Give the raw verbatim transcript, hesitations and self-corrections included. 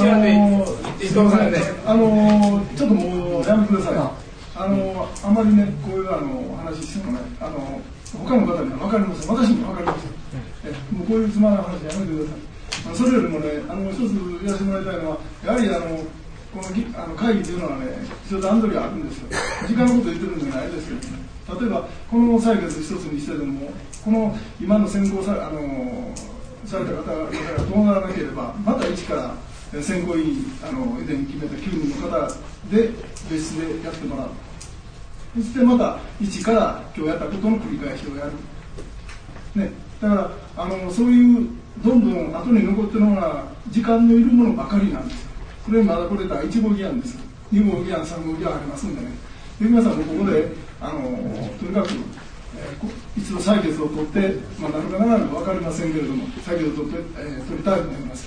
のー、すみませんね、あのー、ちょっともうやめてください。あのー、あまりね、こういうあの話してもね、あの他の方には分かりません。私にも分かりません。えもうこういうつまらない話やめてください。あのそれよりもね、あの一つ言わせてもらいたいのは、やはりあのこのあの会議というのはね、一応段取りがあるんですよ。時間のこと言ってるんじゃないですけどね。例えばこの採決一つにしてでも、この今の選考さあのされた方々がどうならなければ、また一から選考委員あの以前決めたきゅうにんの方で別室でやってもらう。そしてまた一から今日やったことの繰り返しをやる。ね、だからあのそういうどんどん後に残ってるのが時間のいるものばかりなんですよ。これまだこれだいち号議案です。に号議案、さん号議案ありますんでね。で皆さんもここであのとにかく、えー、一度採決を取って、まあ、なるかならないか分かりませんけれども、採決を取って、えー、取りたいと思います。